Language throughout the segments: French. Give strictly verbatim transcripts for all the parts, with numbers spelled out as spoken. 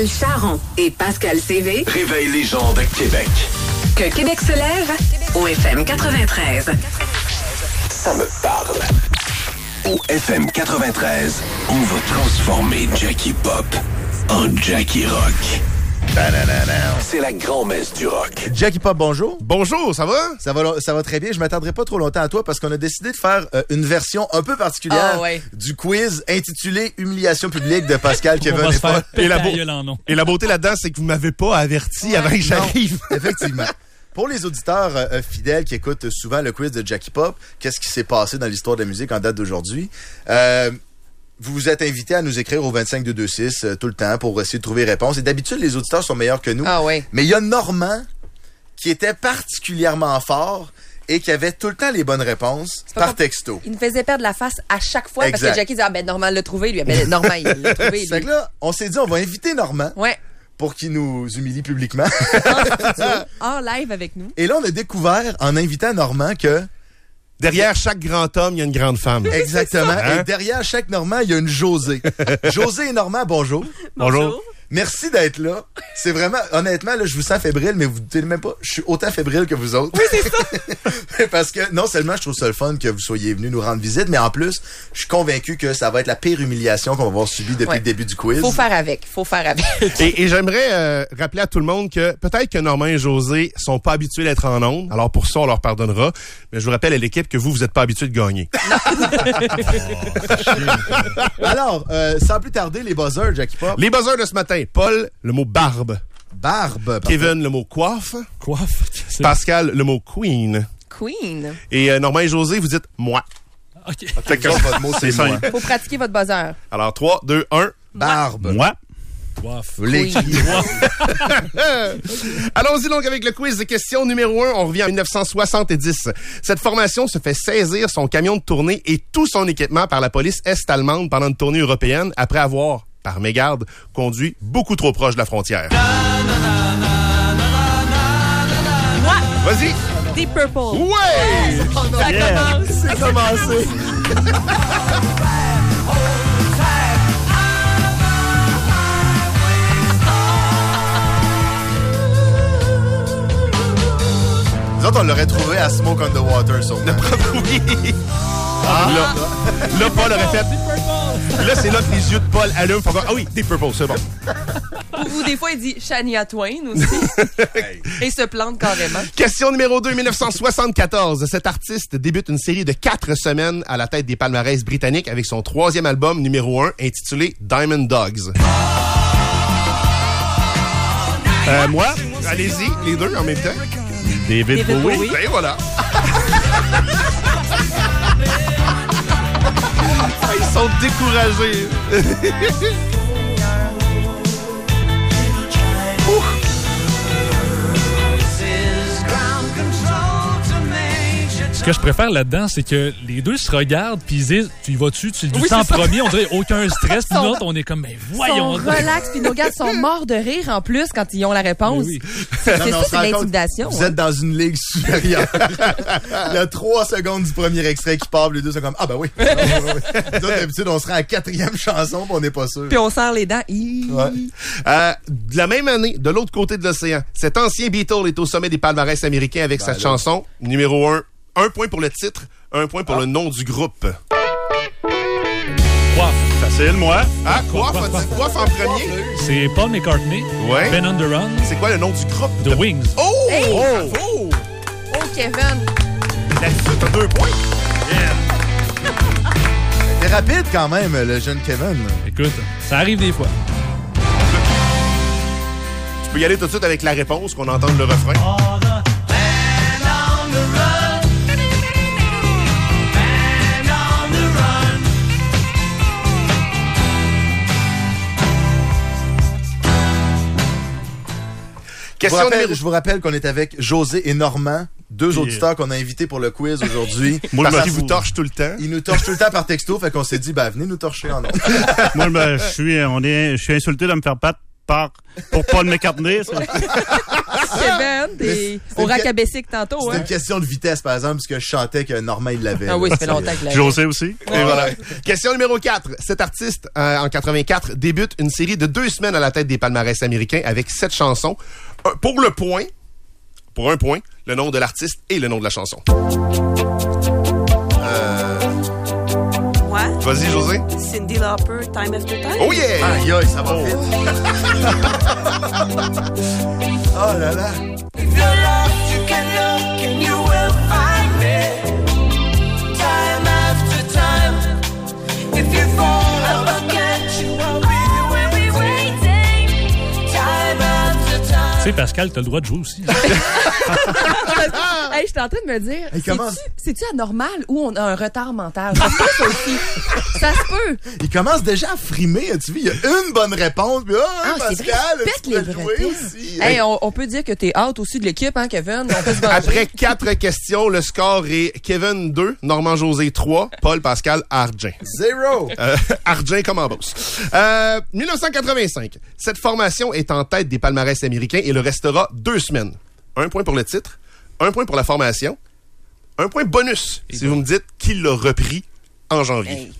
Jean-Michel Charron et Pascal C V réveillent les gens de Québec. Que Québec se lève au F M quatre-vingt-treize. Ça me parle. Au F M quatre-vingt-treize, on va transformer Jackie Pop en Jackie Rock. C'est la grand-messe du rock. Jackie Pop, bonjour. Bonjour, ça va? Ça va, ça va très bien. Je m'attendrai pas trop longtemps à toi parce qu'on a décidé de faire euh, une version un peu particulière oh, ouais. du quiz intitulé Humiliation publique de Pascal Kevin et Paul. Et la, beau- et la beauté là-dedans, c'est que vous m'avez pas averti ouais. avant que j'arrive. Non, effectivement. Pour les auditeurs euh, fidèles qui écoutent souvent le quiz de Jackie Pop, qu'est-ce qui s'est passé dans l'histoire de la musique en date d'aujourd'hui? Euh, Vous vous êtes invités à nous écrire au vingt-cinq deux deux six euh, tout le temps pour essayer de trouver réponse. Et d'habitude, les auditeurs sont meilleurs que nous. Ah oui. Mais il y a Normand qui était particulièrement fort et qui avait tout le temps les bonnes réponses par texto. Il nous faisait perdre la face à chaque fois exact. Parce que Jackie disait « Ah ben Normand l'a trouvé, lui. » Ben Normand, il l'a trouvé, lui. Fait que là, on s'est dit, on va inviter Normand. Ouais. Pour qu'il nous humilie publiquement. En live avec nous. Et là, on a découvert, en invitant Normand, que... Derrière chaque grand homme, il y a une grande femme. Exactement. Hein? Et derrière chaque Normand, il y a une Josée. Josée et Normand, bonjour. Bonjour. Merci d'être là. C'est vraiment, honnêtement, là, je vous sens fébrile, mais vous ne dites même pas, je suis autant fébrile que vous autres. Oui, c'est ça. Parce que non seulement je trouve ça le fun que vous soyez venus nous rendre visite, mais en plus, je suis convaincu que ça va être la pire humiliation qu'on va avoir subie depuis ouais. le début du quiz. Faut faire avec. Faut faire avec. Et, et j'aimerais euh, rappeler à tout le monde que peut-être que Normand et José sont pas habitués d'être en ondes. Alors pour ça, on leur pardonnera. Mais je vous rappelle à l'équipe que vous, vous êtes pas habitués de gagner. Alors, euh, sans plus tarder, les buzzers, Jackie Pop. Les buzzers de ce matin. Paul, le mot barbe. Barbe. Kevin, le mot coiffe. Coiffe. Pascal, le mot queen. Queen. Et euh, Normand et José, vous dites moi. OK. Fait que votre mot, c'est moi. Faut pratiquer votre buzzer. Alors, trois, deux, un. Barbe. Moi. Coiffe. Les Allons-y donc avec le quiz de question numéro un. On revient en dix-neuf cent soixante-dix. Cette formation se fait saisir son camion de tournée et tout son équipement par la police est-allemande pendant une tournée européenne après avoir, par mégarde, conduit beaucoup trop proche de la frontière. Moi. Vas-y. Deep Purple. Ouais! Ça Yeah. commence. C'est commencé. Nous autres, on l'aurait trouvé à Smoke on the Water, sûrement. Oui. Ah, là, là, Paul aurait fait... Là, c'est là que les yeux de Paul allument. Faut... Ah oui, Deep Purple, c'est bon. Ou des fois, il dit Shania Twain aussi. Et se plante carrément. Question numéro deux, dix-neuf cent soixante-quatorze. Cet artiste débute une série de quatre semaines à la tête des palmarès britanniques avec son troisième album numéro un intitulé Diamond Dogs. Euh, moi. Allez-y, les deux en même temps. David, David Bowie. Bowie. Ben voilà. Ils sont découragés. Ce que je préfère là-dedans, c'est que les deux se regardent puis ils disent « Tu y vas-tu? Tu le dis Oui, en c'est ça. premier? » On dirait aucun stress. Puis Sont- l'autre, on est comme « Mais Ils voyons! sont donc. relax, puis nos gars sont morts de rire en plus quand ils ont la réponse. Oui, C'est Non, c'est mais on ça, se c'est rend compte, l'intimidation. Vous hein. êtes dans une ligue supérieure. Il y a trois secondes du premier extrait qui part, les deux sont comme ah ben oui. Ah, oui, oui, oui. Nous autres, d'habitude, on sera à la quatrième chanson, puis on n'est pas sûr. Puis on serre les dents. Hi. Ouais. Euh, de la même année, de l'autre côté de l'océan, cet ancien Beatle est au sommet des palmarès américains avec Ben cette là. chanson numéro un. Un point pour le titre, un point pour Ah. le nom du groupe. Coiffe. Facile, moi. Ah, quoi? Coiffe en premier? C'est Paul McCartney. Ouais. Ben on the Run. C'est quoi le nom du groupe? The Wings. Oh! Hey! Oh! Oh! Oh, Kevin. Là-dessus, t'as deux points. T'es rapide quand même, le jeune Kevin. Écoute, ça arrive des fois. Tu peux y aller tout de suite avec la réponse, qu'on entende le refrain. Je vous, Question rappelle, numéro... je vous rappelle qu'on est avec José et Normand, deux Yeah. auditeurs qu'on a invités pour le quiz aujourd'hui. Moi, Parce qui qu'ils vous torche tout le temps. Ils nous torchent tout le temps par texto, fait qu'on s'est dit, ben venez nous torcher en nom. Moi, ben, je suis, on est, je suis insulté de me faire pat- part pour Paul McCartney. Ça. Kevin, t'es au racabessic tantôt. C'est hein? une question de vitesse, par exemple, parce que je chantais que Normand, il l'avait. Ah oui, là. ça fait longtemps que l'avait. José aussi. Et voilà. Question numéro quatre. Cet artiste, euh, en quatre-vingt-quatre, débute une série de deux semaines à la tête des palmarès américains avec sept chansons. Un, pour le point, pour un point, le nom de l'artiste et le nom de la chanson. Euh... Ouais. Vas-y, José. Cyndi Lauper, Time After Time. Oh yeah! Aïe, aïe, ça va vite. Oh là là. If you're lost, you can look and you will find me. Time after time. If you fall, I'll look at you. I'll be, we'll be waiting. Time after time. Tu sais, Pascal, t'as le droit de jouer aussi. Hey, je suis en train de me dire, Hey, comment- c'est-tu, c'est-tu anormal ou on a un retard mental? Ça se peut, ça aussi. Ça se peut. Il commence déjà à frimer. Tu vois, il y a une bonne réponse. Puis, oh, Ah, c'est vrai, Pascal, pète tu les peux vrais jouer temps. aussi. Hey, on, on peut dire que t'es out aussi de l'équipe, hein, Kevin? On peut se venger. Après quatre questions, le score est Kevin deux, Normand José trois, Paul Pascal Argent. Zéro. Euh, Argent comme en boss. Euh, dix-neuf cent quatre-vingt-cinq. Cette formation est en tête des palmarès américains et le restera deux semaines. Un point pour le titre, un point pour la formation, un point bonus si vous me dites qui l'a repris en janvier. Hey.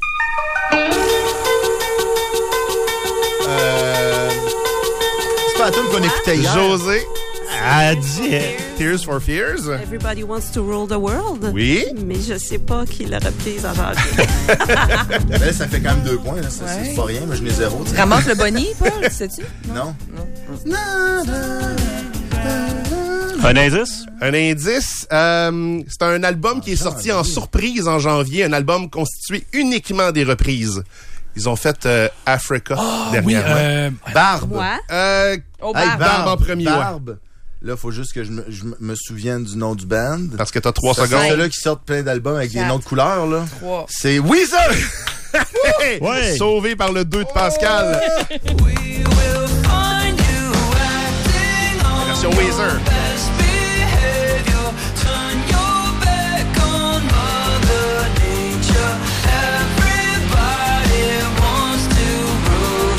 Euh, c'est pas la tune qu'on écoutait hier. José, Elle dit... Tears for Fears. Everybody Wants to Rule the World. Oui. Mais je sais pas qui l'a reprise en janvier. Ben là, ça fait quand même deux points. Là. Ça, Ouais. C'est pas rien, mais je n'ai zéro. tu sais. Ramasse le Bonnie, Paul, tu sais-tu? Non. Un indice? Un indice, euh, c'est un album qui est sorti en surprise en janvier, un album constitué uniquement des reprises. Ils ont fait euh, Africa Oui, dernièrement. euh, Barbe. Moi? Euh, Au Hey, bar. Barbe en premier, ouais. Barbe. Là, faut juste que je me, je me souvienne du nom du band. parce que t'as trois Ça, secondes. C'est ceux-là qui sortent plein d'albums avec des Quatre. noms de couleurs, là. Trois. C'est Weezer! Hey! Ouais. Sauvé par le deux de Pascal. We will find you acting on Version Weezer. best behavior. Turn your back on Mother Nature. Everybody wants to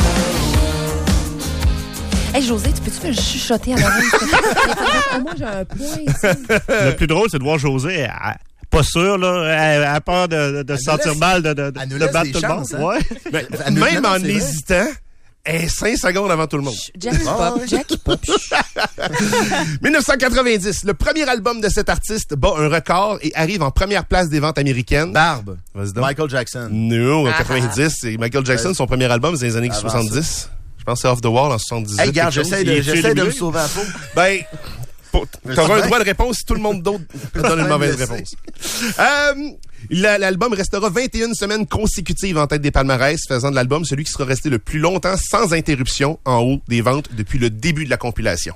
rule. Hey, José, tu peux-tu me chuchoter à l'oreille? s'il te plaît? Au moins, j'ai un point ici. Le plus drôle, c'est de voir José... elle- pas sûr, là. Elle a peur de, de, de se nous sentir laisse- mal, de, de, de elle nous de laisse battre des tout chances, le monde. hein. Ouais. Ben, Elle nous- même non, en c'est vrai. hésitant, elle est cinq secondes avant tout le monde. Jackie Pop, Jackie Pop. dix-neuf cent quatre-vingt-dix, le premier album de cet artiste bat un record et arrive en première place des ventes américaines. Barbe. Vas-y donc. Michael Jackson. Non, en Ah. quatre-vingt-dix, c'est Michael Jackson, son premier album, c'est les années Avant soixante-dix. Je pense que c'est Off the Wall en soixante-dix-huit. Hey, regarde, quelque chose. j'essaie de, Il est-tu j'essaie de me éliminé? sauver la peau. Ben, pour- Mais t'auras c'est un bien. droit de réponse si tout le monde d'autre donne une bien mauvaise laissé. réponse. Euh, la- L'album restera vingt et une semaines consécutives en tête des palmarès, faisant de l'album celui qui sera resté le plus longtemps sans interruption en haut des ventes depuis le début de la compilation.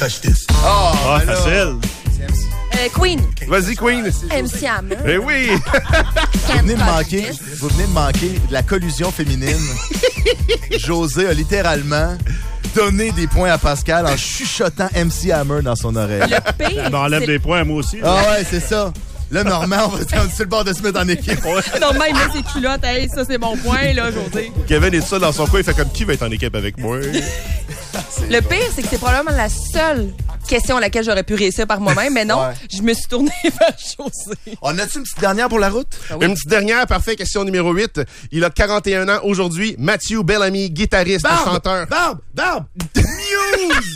Ah, facile. Euh, Queen. Vas-y, Queen. M C Hammer. Eh oui! Vous venez de manquer, vous venez de manquer de la collusion féminine. José a littéralement donné des points à Pascal en chuchotant M C Hammer dans son oreille. Le pire, Elle m'enlève c'est- des points, moi aussi. Ah ouais, c'est ça. Là, Normand, on va on est sur le bord de se mettre en équipe. Non, même là, ses culottes, hey, ça, c'est mon point, là, José. Kevin est seul dans son coin, il fait comme qui va être en équipe avec moi? Le pire, c'est que c'est probablement la seule question à laquelle j'aurais pu réussir par moi-même, mais non, Ouais. je me suis tournée vers José. On a-tu une petite dernière pour la route? oui. Une petite dernière, parfait, question numéro huit. Il a quarante et un ans aujourd'hui. Matthew Bellamy, guitariste, chanteur. Barbe! Barbe! Muse!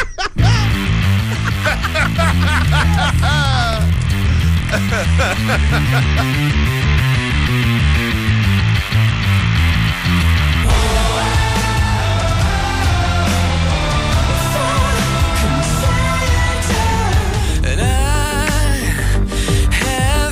And I have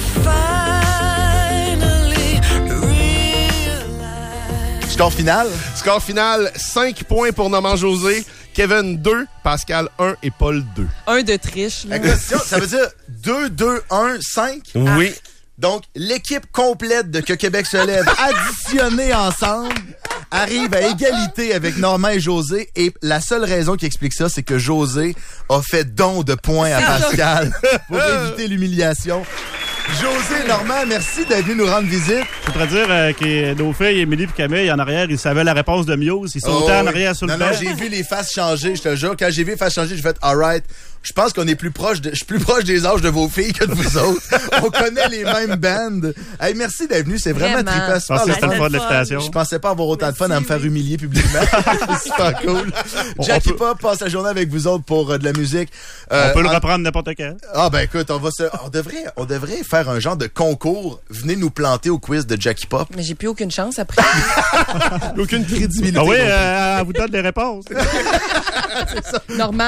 finally realized. Score final? Score final, cinq points pour Normand José. Kevin deux, Pascal un et Paul deux. Un de triche, là. La question, ça veut dire deux, deux, un, cinq? Oui. Donc, l'équipe complète de Que Québec se lève, additionnée ensemble, arrive à égalité avec Normand et José. Et la seule raison qui explique ça, c'est que José a fait don de points à Pascal pour éviter l'humiliation. José, Normand, merci d'être venu nous rendre visite. Je voudrais dire euh, que nos filles, Émilie et Camille, en arrière, ils savaient la réponse de Muse. Ils sautaient Oh, en oui. arrière sur non, le Non, banc. non, j'ai vu les faces changer, je te jure. Quand j'ai vu les faces changer, j'ai fait « Alright ». Je pense qu'on est plus proche de, je suis plus proche des âges de vos filles que de vous autres. On connaît les mêmes bands. Hey, merci d'être venu. C'est vraiment, Vraiment. trippant. Je Super pensais que c'était le le fun. fun de l'excitation. Je pensais pas avoir autant de fun à me Merci, faire oui. humilier publiquement. C'est super cool. On- Jackie on peut- Pop passe la journée avec vous autres pour euh, de la musique. Euh, On peut le en- reprendre n'importe quand. Ah ben écoute, on va se, on devrait, on devrait faire un genre de concours. Venez nous planter au quiz de Jackie Pop. Mais j'ai plus aucune chance après. Aucune crédibilité. Ah oui, non plus. euh, elle vous donne des réponses. Normand.